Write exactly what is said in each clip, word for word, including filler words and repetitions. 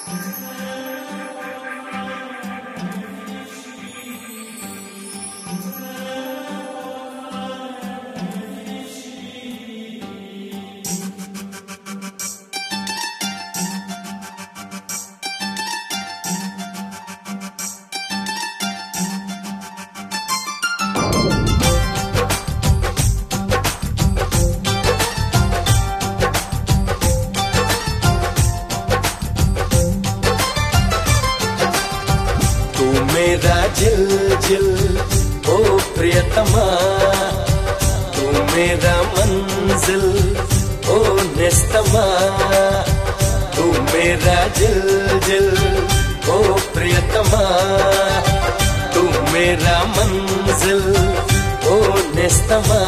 मेरा जिल जिल ओ प्रियतमा तू मेरा मंजिल ओ निस्तमा तू मेरा जिल जिल ओ प्रियतमा तू मेरा मंजिल ओ निस्तमा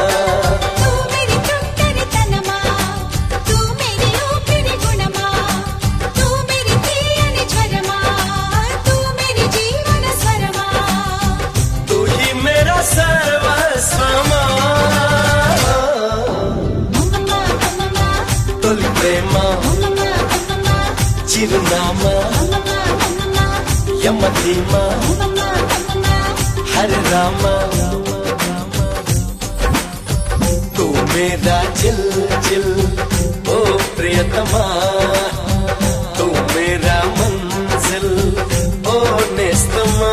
తొలి ప్రేమ చిరునామా యమధీమా హరే రామ తూ మేరా జిల్ జిల్ ఓ ప్రియతమా తూ మేరా మంజిల్ ఓ నేస్తమా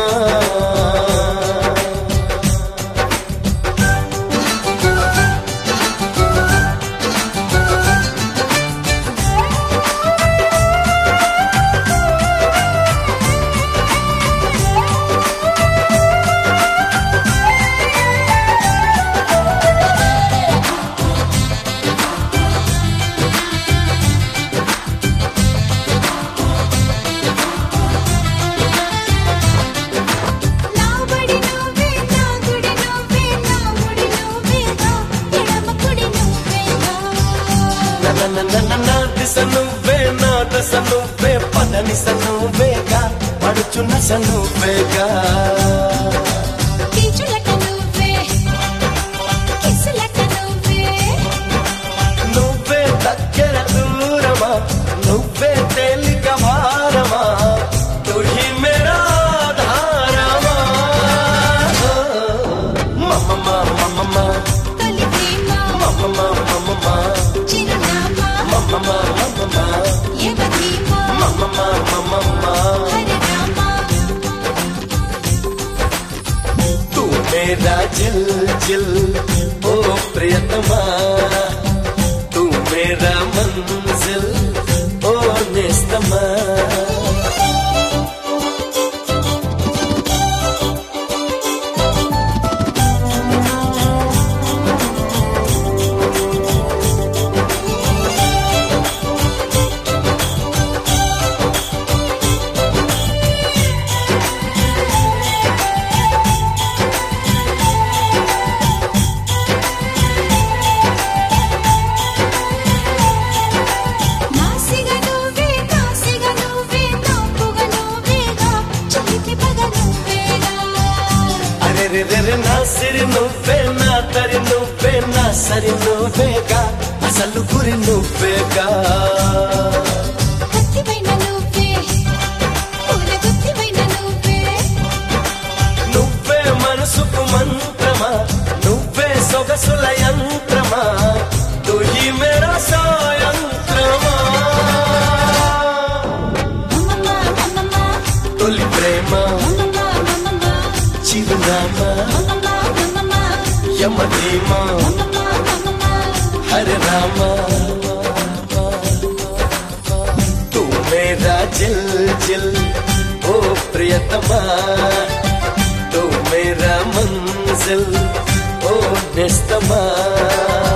నా దిశ నువ్వే నా దశ నువ్వే పదని స నువ్వేగా పడుచున్న స నువ్వేగా నువ్వే దగ్గర దూరమా నువ్వే తేలిక భారమా తుహి మేరా ధారమా మమ్మమ్మా మమ్మమ్మా మమ్మమ్మా మమ్మమ్మా Mama, mama, yevadima. Mama, mama, mama. Hare Rama. Tu mera jil jil, oh priyatama. Tu mera manzil, oh nestama. నా సిరి నువ్వే నా తరి నువ్వే నా సరి నువ్వేగా అసలు గురి నువ్వేగా నువ్వే మనసుకు మంత్రమా నువ్వే సొగసుల యంత్రమా తుహి మేరా సాయంత్రమా తొలి ప్రేమ చిరునామా యమధీమా హరే రామ తూ మేరా జిల్ జిల్ ఓ ప్రియతమా తూ మేరా మంజిల్ ఓ నిస్తమా